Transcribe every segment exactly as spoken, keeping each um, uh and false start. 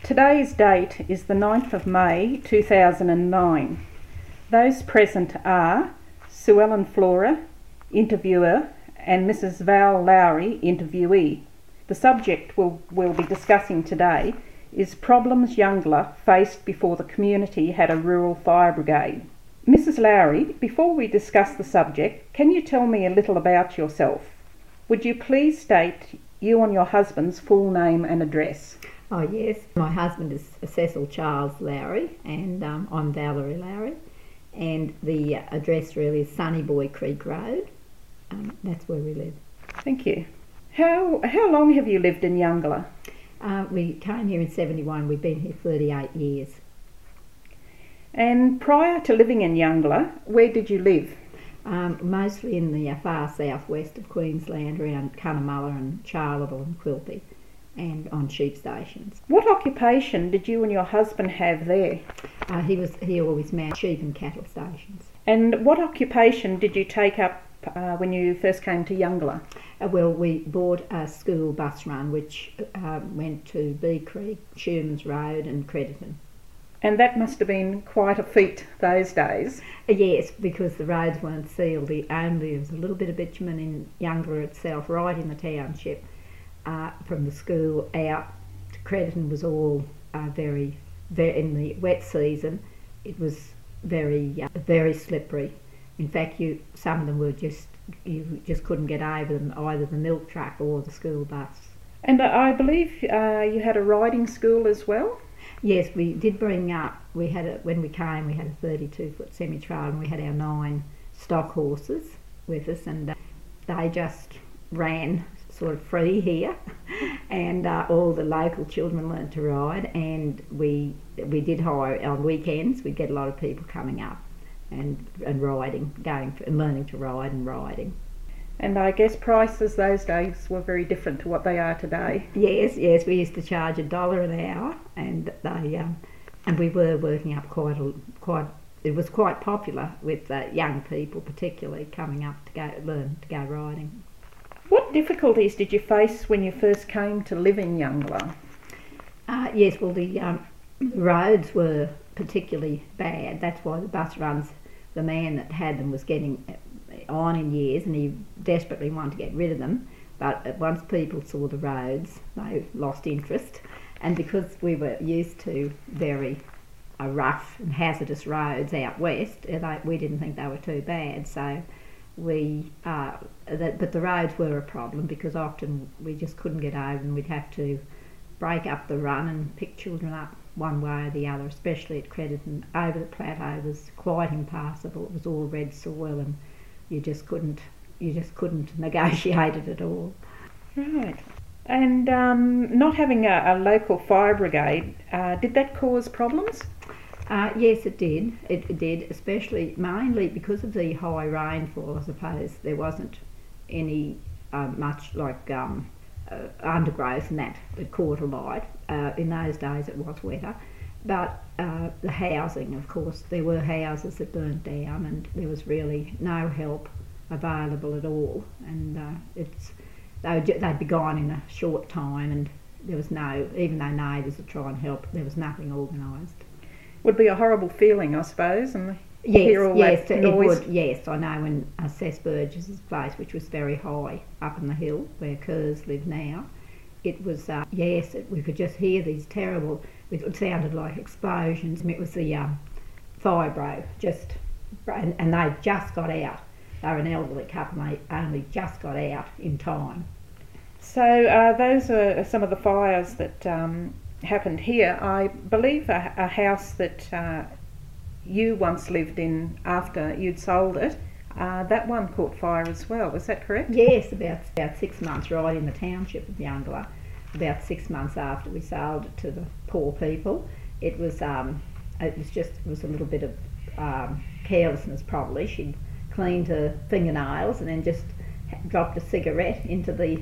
Today's date is the ninth of May two thousand nine. Those present are Sue Ellen Flora, interviewer, and Missus Val Lowry, interviewee. The subject we'll, we'll be discussing today is problems Eungella faced before the community had a rural fire brigade. Missus Lowry, before we discuss the subject, can you tell me a little about yourself? Would you please state you and your husband's full name and address? Oh yes, my husband is Cecil Charles Lowry and um, I'm Valerie Lowry, and the address really is Sunnyboy Creek Road. Um, that's where we live. Thank you. How how long have you lived in Eungella? Uh, we came here in seventy-one, we've been here thirty-eight years. And prior to living in Eungella, where did you live? Um, mostly in the uh, far southwest of Queensland, around Cunnamulla and Charleville and Quilpie, and on sheep stations. What occupation did you and your husband have there? Uh, he was he always manned sheep and cattle stations. And what occupation did you take up uh, when you first came to Eungella? Uh, well, we bought a school bus run which uh, went to Bee Creek, Sherman's Road and Crediton. And that must have been quite a feat those days. Uh, yes, because the roads weren't sealed. The only there was a little bit of bitumen in Eungella itself, right in the township. Uh, from the school out to Crediton was all uh, very, very, in the wet season, it was very, uh, very slippery. In fact, you some of them were just, you just couldn't get over them, either the milk truck or the school bus. And uh, I believe uh, you had a riding school as well? Yes, we did bring up, we had a, when we came we had a thirty-two foot semi-trail and we had our nine stock horses with us, and uh, they just ran sort of free here, and uh, all the local children learned to ride, and we we did hire on weekends. We'd get a lot of people coming up and and riding, going for, and learning to ride and riding. And I guess prices those days were very different to what they are today. Yes, yes, we used to charge a dollar an hour, and they um, and we were working up quite a quite. It was quite popular with uh, young people, particularly coming up to go learn to go riding. What difficulties did you face when you first came to live in Eungella? Uh, yes, well, the um, roads were particularly bad. That's why the bus runs, the man that had them was getting on in years, and he desperately wanted to get rid of them. But once people saw the roads, they lost interest. And because we were used to very uh, rough and hazardous roads out west, they, we didn't think they were too bad. So we, uh, that, but the roads were a problem because often we just couldn't get over them. We'd have to break up the run and pick children up one way or the other, especially at Crediton. Over the plateau was quite impassable. It was all red soil, and you just couldn't, you just couldn't negotiate it at all. Right. And um, not having a, a local fire brigade, uh, did that cause problems? Uh, yes, it did. It, it did, especially mainly because of the high rainfall. I suppose there wasn't any uh, much like um, uh, undergrowth and that that caught alight. Uh, in those days, it was wetter, but uh, the housing, of course, there were houses that burnt down, and there was really no help available at all. And uh, it's they would, they'd be gone in a short time, and there was no, even though neighbours would try and help, there was nothing organised. Would be a horrible feeling, I suppose, and yes, hear all yes, that it noise. would. Yes, I know when uh, Cess Burgess's place, which was very high up in the hill where Kerrs live now, it was uh, yes, it, we could just hear these terrible. It sounded like explosions. It was the um, fibro, just, and, and they just got out. They were an elderly couple, and they only just got out in time. So uh, those are some of the fires that um, happened here. I believe a, a house that uh, you once lived in after you'd sold it, uh, that one caught fire as well. Is that correct? Yes, about about six months, right in the township of Eungella. About six months after we sold it to the poor people, it was um, it was just it was a little bit of um, carelessness probably. She'd cleaned her fingernails and then just dropped a cigarette into the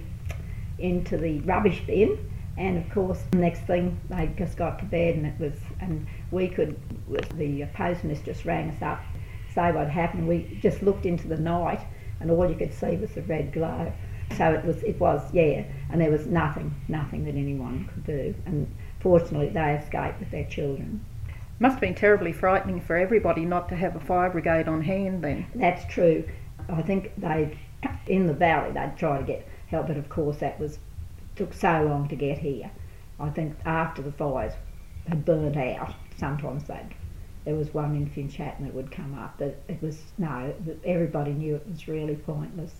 into the rubbish bin, and of course the next thing they just got to bed, and it was and we could the postmistress rang us up, say what happened. We just looked into the night, and all you could see was the red glow. So it was, it was, yeah, and there was nothing, nothing that anyone could do. And fortunately they escaped with their children. Must have been terribly frightening for everybody not to have a fire brigade on hand then. That's true. I think they, in the valley, they'd try to get help, but of course that was took so long to get here. I think after the fires had burned out, sometimes they'd, there was one in Finchatten that would come up, but it was, no, everybody knew it was really pointless.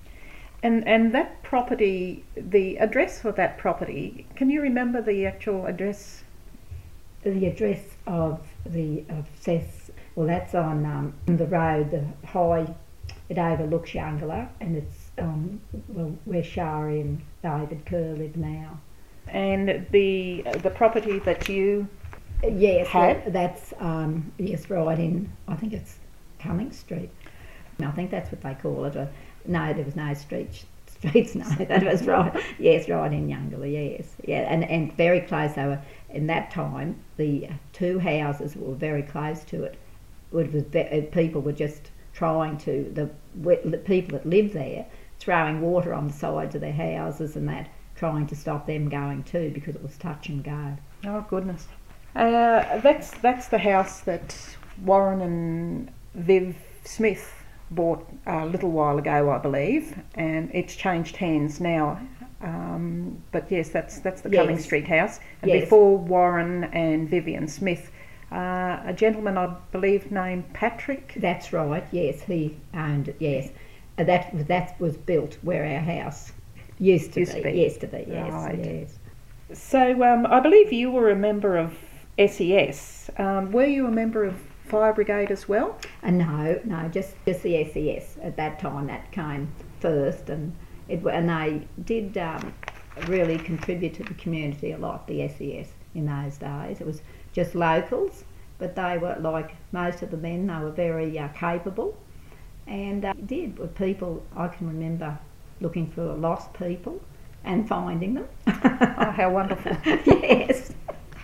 And and that property, the address for that property, can you remember the actual address? The address of the of Seth, well, that's on um, the road, the high, it overlooks Youngalla, and it's um, well, where Shari and David Kerr live now. And the the property that you Yes, had? that, that's um, yes, right in, I think it's Cummings Street. I think that's what they call it. Uh, no, there was no street, streets, no, that was right. Yes, right in Youngalla, yes. Yeah, and, and very close. They were, in that time, the two houses were very close to it. It was, people were just trying to, the, the people that lived there, throwing water on the sides of their houses and that, trying to stop them going too, because it was touch and go. Oh goodness. Uh, that's that's the house that Warren and Viv Smith bought a little while ago, I believe, and it's changed hands now. Um, but yes, that's that's the Yes. Cummings Street house. And Yes. before Warren and Vivian Smith, uh, a gentleman I believe named Patrick. That's right, yes, he owned it, yes. Uh, That that was built where our house used to, Used be. to be. Used to be, yes, Right. yes. So um, I believe you were a member of S E S. Um, were you a member of Fire Brigade as well? Uh, no, no, just just the S E S at that time. That came first, and it wa- and they did um, really contribute to the community a lot. The S E S in those days, it was just locals, but they were, like most of the men, they were very uh, capable, and uh, did with people. I can remember looking for lost people and finding them. Oh, how wonderful. Yes.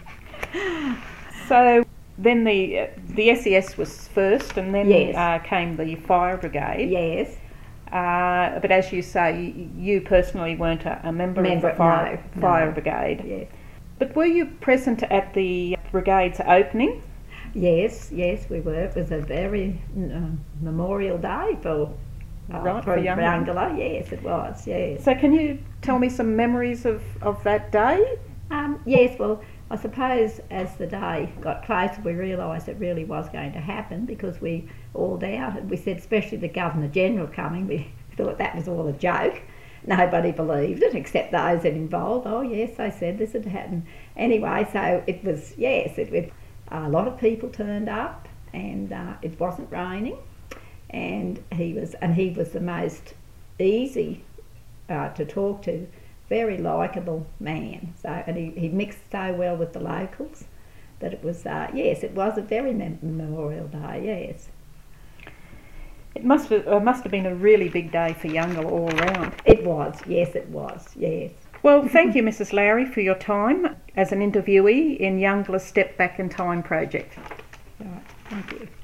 So then the uh, the S E S was first, and then Yes. uh, came the Fire Brigade. Yes. Uh, but as you say, y- you personally weren't a, a member, Member- of the Fire, no, fire no. Brigade. Yes. But were you present at the brigade's opening? Yes, yes, we were. It was a very um, memorial day for uh, Right, for for Youngalla. Youngalla. Yes, it was. Yes. So can you tell me some memories of, of that day? Um, yes. Well, I suppose as the day got closer, we realised it really was going to happen, because we all doubted. We said, especially the Governor General coming, we thought that was all a joke. Nobody believed it except those that involved. Oh yes, they said this had happened. Anyway, so it was, yes, it, it, a lot of people turned up, and uh, it wasn't raining, and he was, and he was the most easy uh, to talk to, very likeable man. So, and he, he mixed so well with the locals that it was, uh, yes, it was a very mem- memorial day, yes. It must have, uh, must have been a really big day for Youngalla all round. It was, yes, it was, yes. Well, thank you, Missus Lowry, for your time as an interviewee in Youngalla's Step Back in Time project. Right, thank you.